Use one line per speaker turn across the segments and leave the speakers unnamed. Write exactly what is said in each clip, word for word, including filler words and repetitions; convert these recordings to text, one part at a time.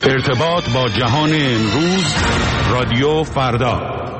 ارتباط با جهان امروز، رادیو فردا.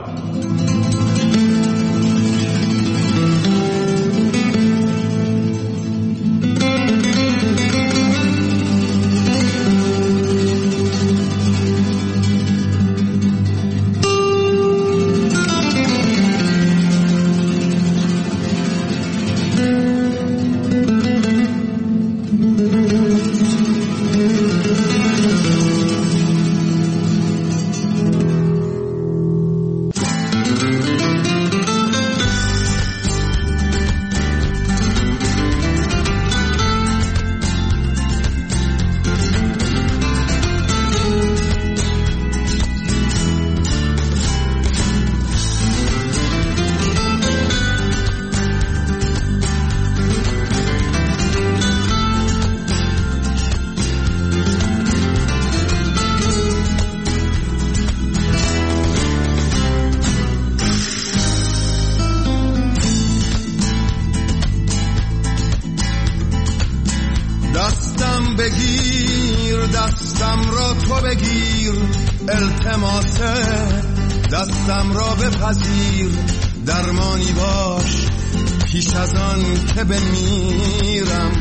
بگیر دستم را تو بگیر، التماس دستم را بپذیر، درمانی باش پیش از آن که بمیرم،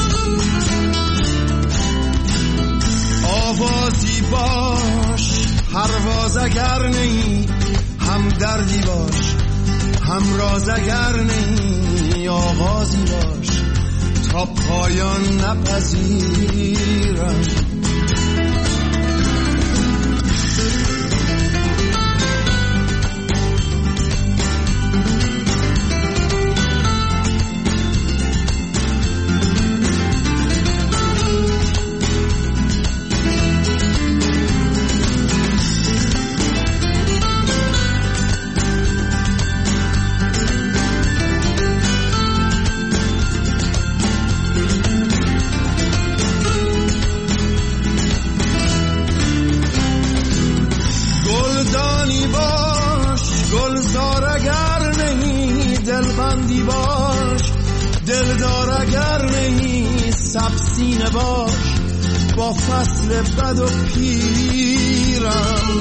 آوازی باش پرواز اگر نی، هم دردی باش هم راز اگر نی، آغازی باش تا پایان نپذیرم. دلبندی باش دلدار اگر نهی، سبسینه باش با فصل بد و پیرم،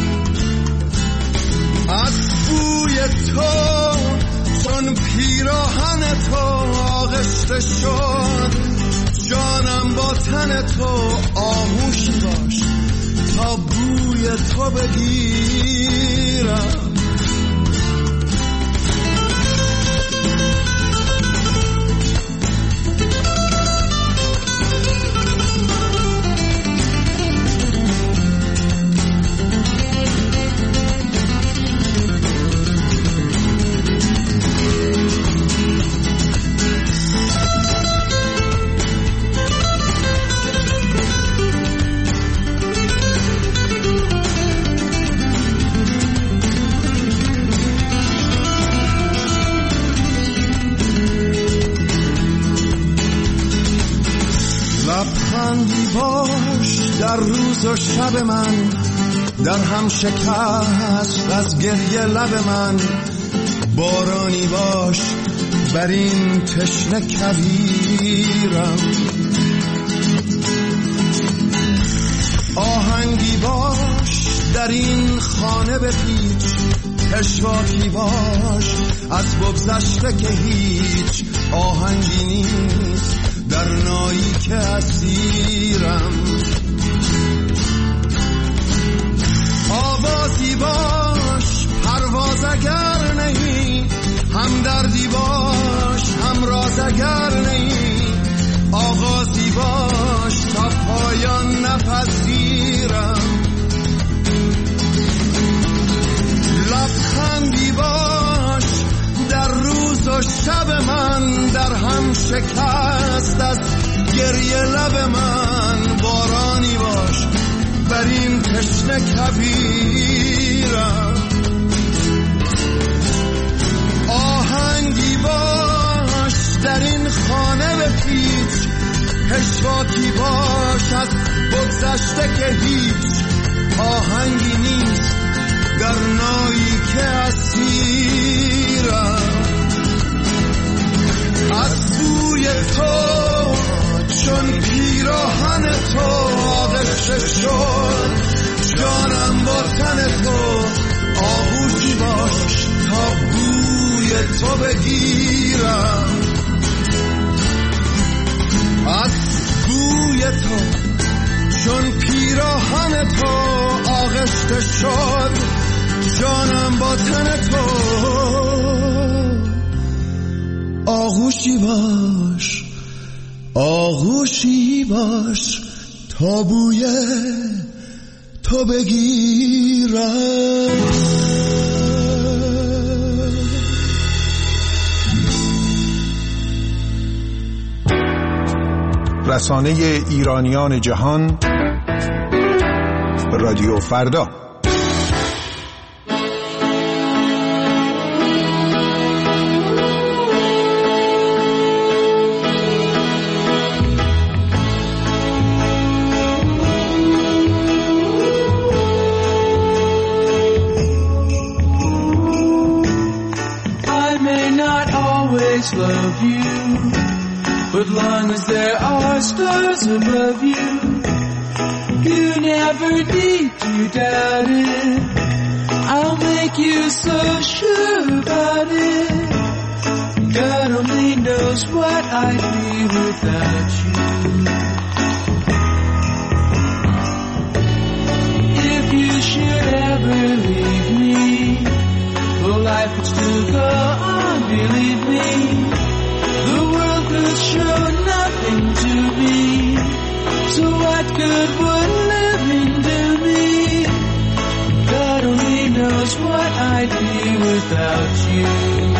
از بوی تو چون پیراهن تو آغشته شد، جانم با تن تو آغوشی باش تا بوی تو بگیرم. لبخندی باش در روز و شب من، در هم شکست از گریه لب من، بارانی باش بر این تشنه کویرم، آهنگی باش در این خانه بپیچ، پشواکی باش از بگذشته که هیچ آهنگی نیست در نایی که اسیرم، آوازی باش پرواز اگر نهی، هم دردی باش هم راز اگر نهی، آغازی باش تا پایان نپذیرم، لبخندی باش در روز و شب من، در هم شکست از گریه لب من، بارانی باش بر این تشنه کویرم، آهنگی باش در این خانه بپیچ، پشواکی باش از بگذشته که هیچ آهنگی نیست در نایی که اسیرم، از بوی تو چون پیراهن تو آغشته شد، تو بگیرم، از بوی تو چون پیراهن تو آغشته شد جانم با تن تو. آغوشی باش آغوشی باش تا بوی تو بگیرم. رسانه ایرانیان جهان، رادیو فردا.
Love you, but long as there are stars above you, you never need to doubt it. I'll make you so sure about it. God only knows what I'd be without you. If you should ever leave me, well, life would still go on, believe me. The world could show nothing to me, so what good would living do me? God only knows what I'd be without you.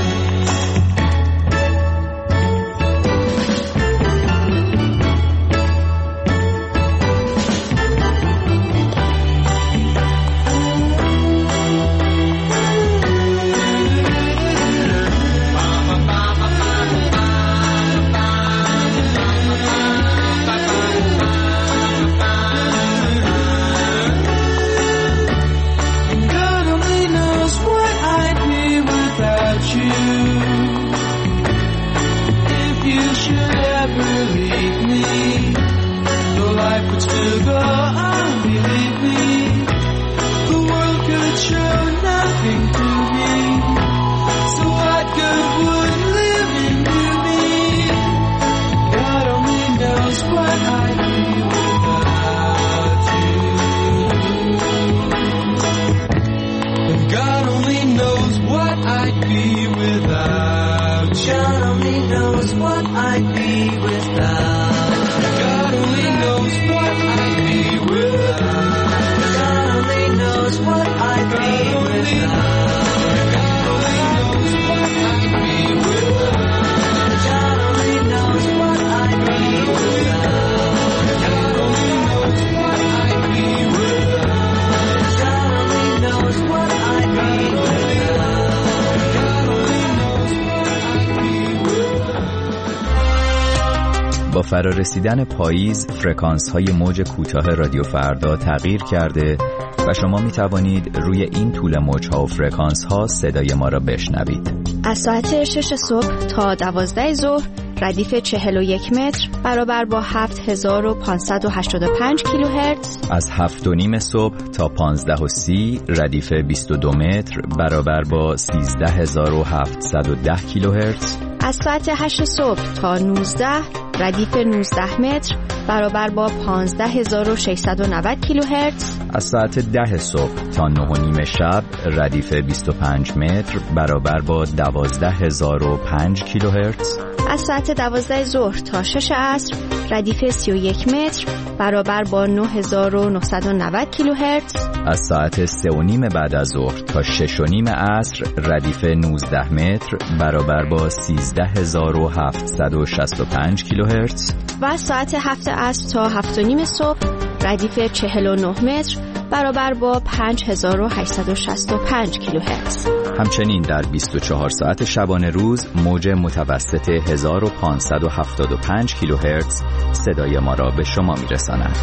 با فرارسیدن پاییز فرکانس های موج کوتاه رادیو فردا تغییر کرده و شما می توانید روی این طول موج ها و فرکانس ها صدای ما را بشنوید.
از ساعت شش صبح تا دوازده ظهر ردیف چهل و یک متر برابر با هفت هزار و پانصد و هشتاد و پنج کیلوهرتز.
از هفت و نیم صبح تا پانزده و سی ردیف بیست و دو متر برابر با سیزده هزار و هفتصد و ده کیلوهرتز.
از ساعت هشت صبح تا نوزده ردیف نوزده متر برابر با پانزده هزار و ششصد و نود کیلوهرتز.
از ساعت ده صبح تا نه و نیم شب ردیف بیست و پنج متر برابر با دوازده هزار و پنج کیلوهرتز.
از ساعت دوازده ظهر تا شش عصر ردیف سی و یک متر برابر با نه هزار و نهصد و نود کیلوهرتز.
از ساعت سه و نیم بعد از ظهر تا شش و نیم عصر ردیف نوزده متر برابر با سیزده هزار و هفتصد و شصت و پنج کیلوهرتز.
و از ساعت هفت عصر تا هفت و نیم صبح ردیف چهل و نه متر برابر با پنج هزار و هشتصد و شصت و پنج کیلوهرتز.
همچنین در بیست و چهار ساعت شبانه روز موج متوسط هزار و پانصد و هفتاد و پنج کیلوهرتز صدای ما را به شما میرساند.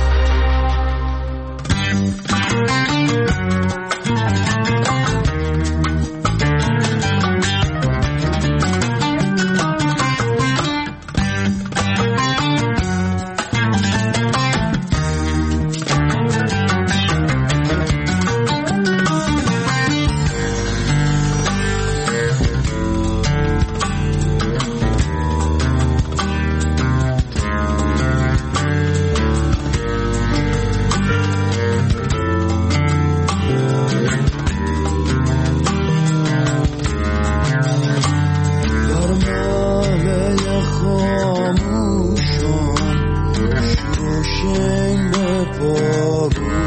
بارون